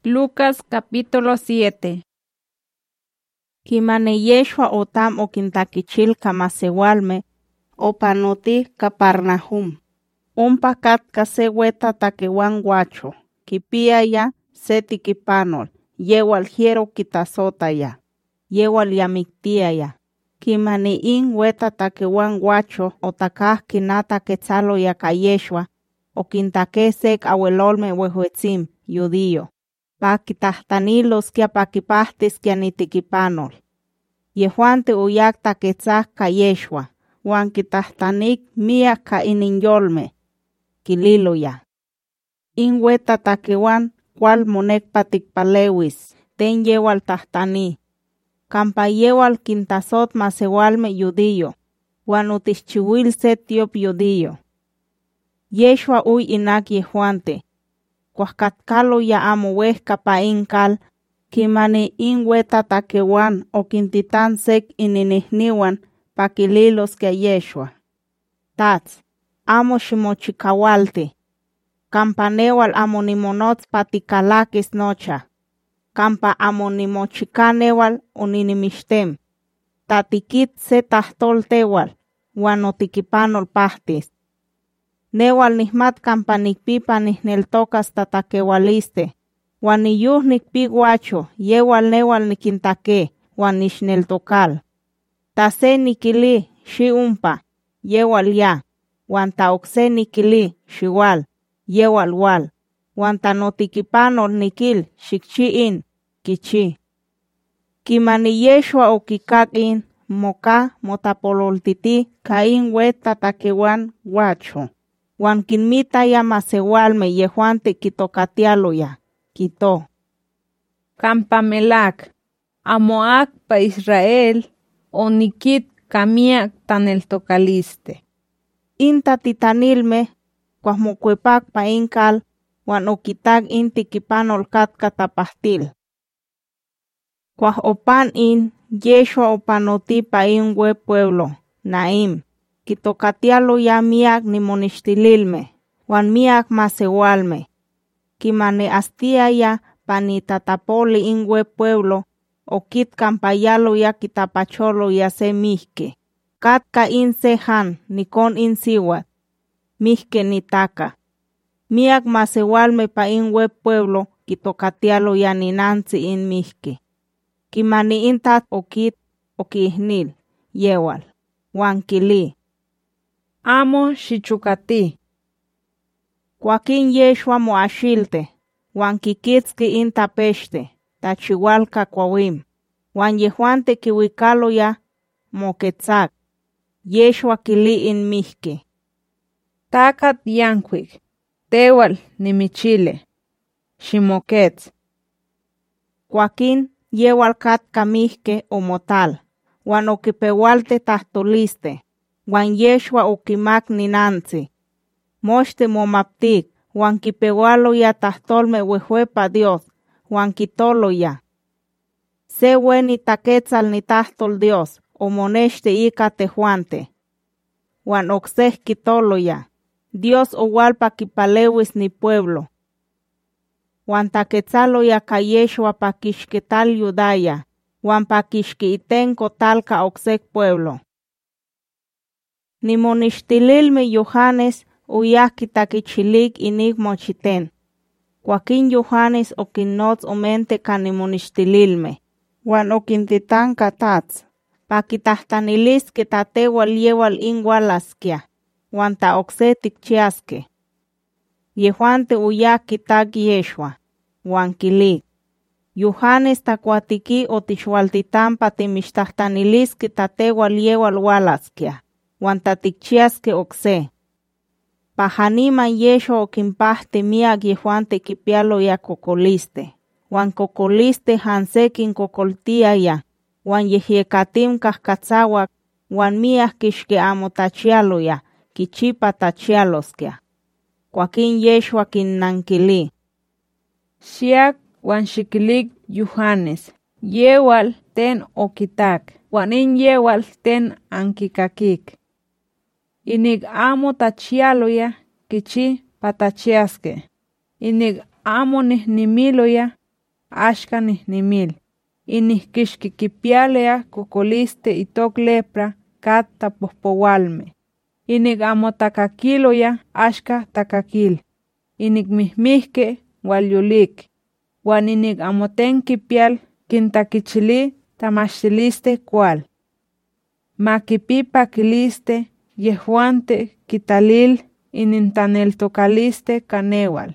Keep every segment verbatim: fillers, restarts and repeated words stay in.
Lucas capítulo siete. Kimane Yeshua otam okintakichil kamasewalme opanoti Capernaum. Umpa katka se weta takewan guacho. Kipia ya se tikipanol. Yewal hiero kitasota ya. Yewal yamiktia ya. Kimane in weta takewan guacho otakah kinata quetzalo ya kayeshua. Okintakesek awelolme wehuetzim judío. Pa kitahtanillos kia pa kipahtis kia nitikipanol. Yehuante uyak taketzah kayeshua. Wan kitahtanik mia ka ininyolme. Kililo ya. In weta takewan cual monek patikpalewis. Ten yewal tahtani. Kampa yewal kintasot masewalme judío. Wan utishchiwil set tiop judío. Yeshua uy inak Yehuante. Cuascatkalo ya amo wehka pa inkal, kimani in weta takewan o kintitan sek ininihniwan pa kililos ke Yeshua. Tats, amo shimochikawalte. Kampanewal amo nimonots patikalakis nocha. Kampa amo nimochikanewal uninimishtem. Tatikit se tahtoltewal, wanotikipanol pahtis. Newal nihmat kampanikpipa nihneltokas tatakewaliste. Wan niyuh nikpi guacho, yewal newal nikintake, wan nishneltokal. Tase nikili, shi umpa, yewal ya. Wan taokse nikili, shiwal, yewal wal. Wan tanotikipanol nikil, shikchiin, kichi. Kimani Yeshua okikakin, moka motapololtiti, kain weta takewan guacho. Wan kinmita ya masewalme Yehuante kitokatialo ya, kito. Kampamelak, amoak pa Israel, onikit kamiak taneltokaliste. Inta titanilme, kwahmokuepak pa inkal, wan okitag inti kipanol katka tapahtil. Kwah opan in, Yeshua opanoti pa inwe pueblo, Naim. Kitokatialo ya miak ni monishtililme, wan miak masewalme. Kimane astia ya panitatapoli inwe pueblo, o kit kampayalo ya kitapacholo ya se mihke. Katka in sehan, nikon in siwat, mihke nitaka. Miak masewalme pa inwe pueblo, kitokatialo ya ninansi in mihke. Kimane intat o kit o kihnil, yewal, wan kili. Amo shichukati. Joaquín Yeshua moashilte, wan kikitski inta peshte, tachiwalka kwawim, wan Yehuante kiwikalo ya moketzak. Yeshua kili in mihke. Takat yankwik, tewal nimichile, shimoketz. Joaquín yewal katka mihke o motal, wan okipewalte tahtoliste. Wan Yeshua okimak ninansi. Moshte momaptik, wan kipewalo ya tahtolme wehuepa Dios, wan kitolo ya. Se weni taketzal ni tahtol Dios, o moneshte ika tehuante. Wan okseh kitolo ya. Dios owalpa kipalewis ni pueblo. Wan taketzalo ya ka Yeshua pa kishketal Yudaya, wan pa kishkitenko talka oksek pueblo. Ni monishtililme Yohanes uyah kitakichilik inik mochiten. Joaquín Yohanes okinnots omente ka ni monishtililme. Wan okintitan katats. Pa kitahtanilis kitatewal yewal inwalaskia. Wan ta okse tikchiaske. Yehuante uyah kitak Yeshua. Wan kilik. Yohanes takuatiki otixualtitan pa timishtahtanilis kitatewal yewal walaskia. Wan tatikchiaske okse. Pahanima Yeshua okinpahte miak Yehuante kipialo ya kokoliste. Wan kokoliste hansekin kokoltia ya. Wan yehiekatim kahkatzawak. Wan miak kishke amo tachialo ya. Kichipa tachialoskia. Joaquín Yeshua kinnankili. Shiak wan shikilik Yohanes. Yewal ten okitak. Wan in yewal ten ankikakik. Inig amo tachialo ya, kichi patachiaske. Inig amo nihnimilo ya, ashka nihnimil. Inihkishki kipialea kokoliste itok lepra kat tapohpowalme. Inik amo takakiloya ashka takakil. Inik mihmihke walyulik. Wan inik amo ten kipial kintakichili tamashtiliste kual. Makipi pakiliste yehuante kitalil inintaneltokaliste kanewal.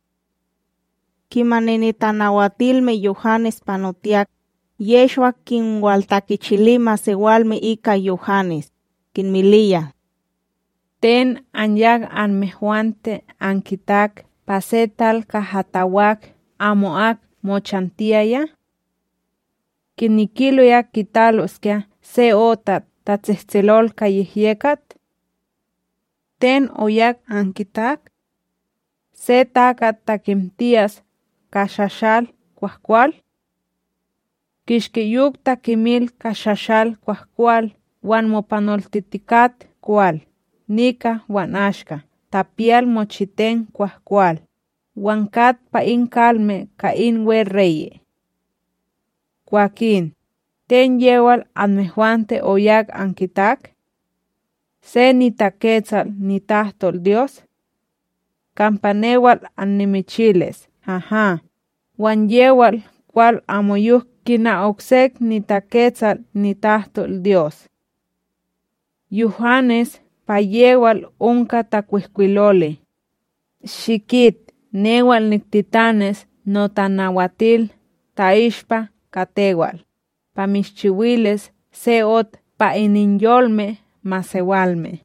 Kimanenitanahuatilme Yohanes panotiak, Yeshua kinwaltakichilima sewalme ika Yohanes, kinmilia. Ten anyag anmehuante ankitak pasetal kahatawak amoak mochantiaya. Kinikiloya kitaloskia se otat tatzehzelol kayehyekat. Ten oyak ankitak se takat takimtias kashashal kuahkual. Kishkiyuk takimil kashashal kuahkual wan mopanoltitikat kual. Nika wan ashka tapial mochiten kuahkual. Wan kat pa inkalme ka inwe reye. Joaquín, ten yewal anmehuante oyak ankitak. Se nitaquetzal nitahtol Dios. Campanewal annimichiles, ajá. Wan yewal cual amoyuk kina oksek nitaquetzal nitahtol Dios. Yohanes pa yewal unka tacuihcuilole. Shikit newal nictitanes notanahuatil taishpa katewal. Pa mischiwiles seot pa ininyolme masewalme.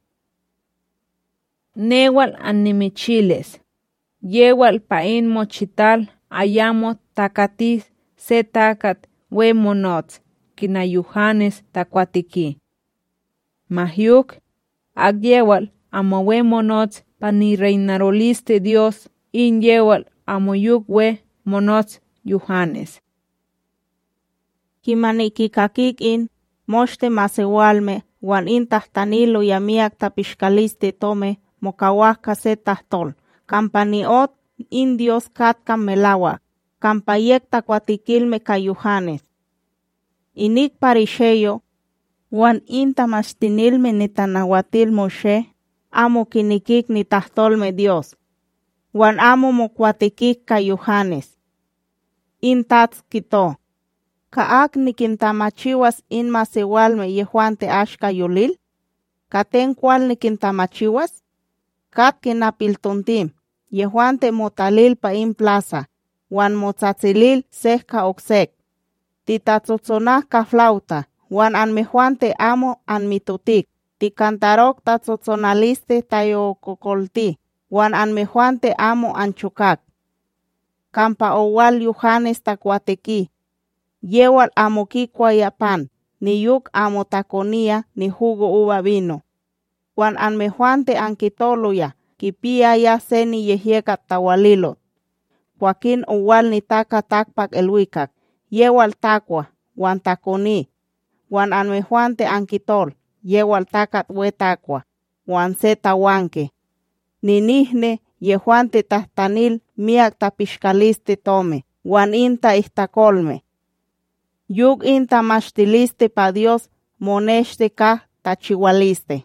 Newal annimichiles. Yewal pa in mochital ayamo takatis se takat we monots kina Yohanes takuatiki. Mahyuk agyewal amo we monots pa ni reinaroliste Dios in yewal amoyuk we monots Yohanes. Kimanikikakik in mochte masewalme wan in tahtanilo yamiak tapishkaliste tome mokawaka se tahtol. Kampaniot in Dios katka melawa. Kampayek takuatikilme ka Yohanes. Inik parisheyo wan in tamastinilme nitanahuatil Moshe amo kinikik ni tahtolme Dios. Wan amo mokuatikik ka Yohanes. In tats kito. Kaak nikintamachiwas in masewalme yehuante ashka yulil? Katen cual nikintamachiwas? Kat kinapiltontim, yehuante motalil pa in plaza, wan motzatzilil sehka oksek. Titatzotzonah ka flauta, wan anmehuante amo anmitotik. Tikantarok tatzotzonaliste tayo kokolti, wan anmehuante amo anchukak. Kampa owal Yohanes takuateki. Yewal amo kikuayapan, ni yuk amo takonia ni jugo uva vino. Wan anmehuante ankitoloya, kipiaya seni yehyekat tawalilo. Joaquín owal ni taka takpak elwikak, yewal takwa, wan takoni. Wan anmehuante ankitol, yewal takat we takwa, wan se tawanke. Ninihne yehuante tahtanil miak tapishkaliste tome, wan inta ihtakolme. Yug inta mashtiliste pa Dios moneste ka tachiwaliste.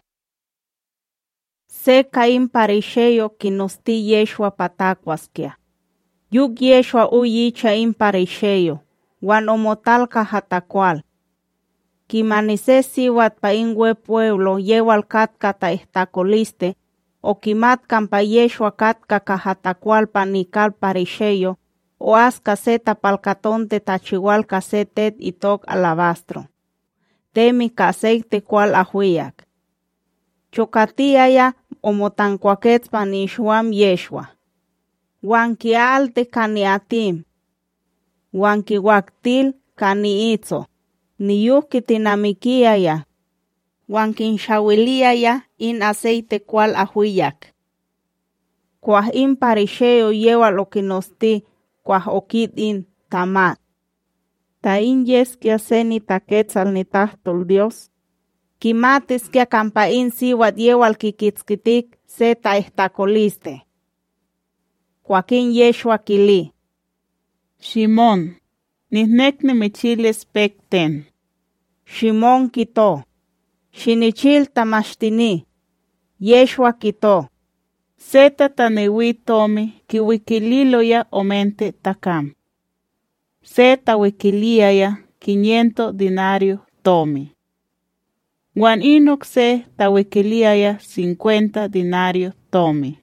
Se kain parisheyo kinosti Yeshua patakwaskia. Yug Yeshua uyicha in parisheyo, wan omotal ka hatakwal. Kimanise siwat pa in we pueblo yewal katka ta ihtakoliste, o kimat kampa Yeshua katka ka hatakwal panikal parisheyo, o aska se tapalcatonte tachiwal casetet itok alabastro. Temi ka aceite cual ahuiak. Chokatiaya o motancuaquets panishuam Yeshua. Wanki alte kaniatim. Wanki waktil kaniitzo. Niyuki tinamikiaya. Wankin shawiliaya in aceite cual ahuiak. Cuah in parisheo yewa lo kinosti cuah okid in tamat. Ta in yeskia seni taquetzal ni tahtol Dios. Kimates kia kampa in siwat yewal kikitskitik se ta ihtakoliste. Joaquín Yeshua kili. Shimón, nihnec nimichilis pecten. Shimón quitó, xinichil tamachtini, Yeshua quitó. Seta tanewi tomi kiwikililoya omente takam. Seta wikiliaya quinientos dinario tomi. Juan inok se tawikiliaya cincuenta dinario tomi.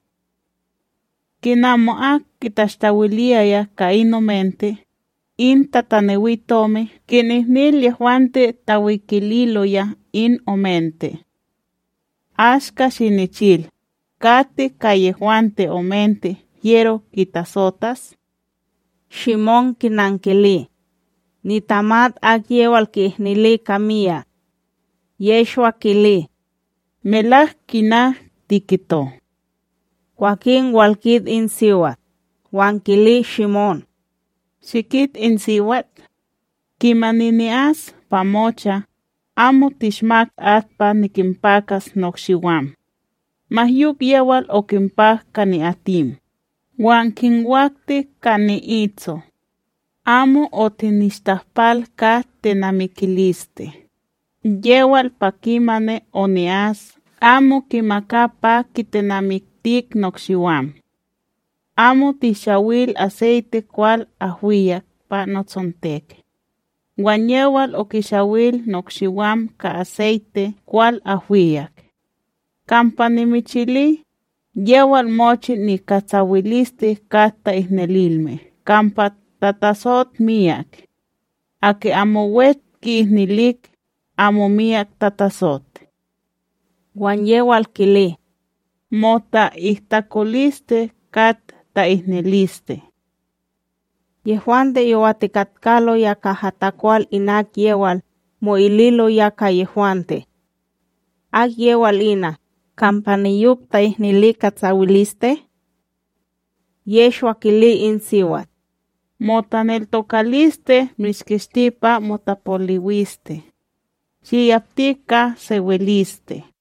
Kinamoak kitastawiliaya kainomente, in tatanewi tomi kinihnil yehuante tawikililoya in omente. Ashka shinichil, kate kayehuante omente, hiero kitasotas. Shimón kinankili, nitamat agyewal kihnili kamia. Yeshua kili, Melach kina tikito. Joaquín walkid in siwat, Juan kili Shimón. Shikit in siwat, kimaninias pamocha, amo tishmak atpa nikimpakas nokshiwam. Mahyuk yewal okimpak kani atim. Juan kinwakti kani itzo. Amo otinistahpal ka tenamikiliste. Yewal pakimane onias, amo kimakapa kitenamiktik nokshiwam. Amo tishawil aceite cual ahuiyak pa notzontek. Juan yewal okishawil nokshiwam ka aceite cual ahuiyak. Kampanimichili, yewal mochi ni katzawiliste kata ihnelilme, kampa tatasot miyak. Ake amo wet ki ihnilik, amo miyak tatasot. Juan yewal kili, Mota ihtakoliste kat ta ihneliste. Yehuan de yoatikatkalo ya kahatakwal inak yewal, mo ililo ya ka yehuante. Ag yewal ina, kampaniyuk ta ihnili katzawiliste. Yeshua kili in siwat. Motaneltokaliste miskishtipa motapoliwiste. Xiyaptika seweliste.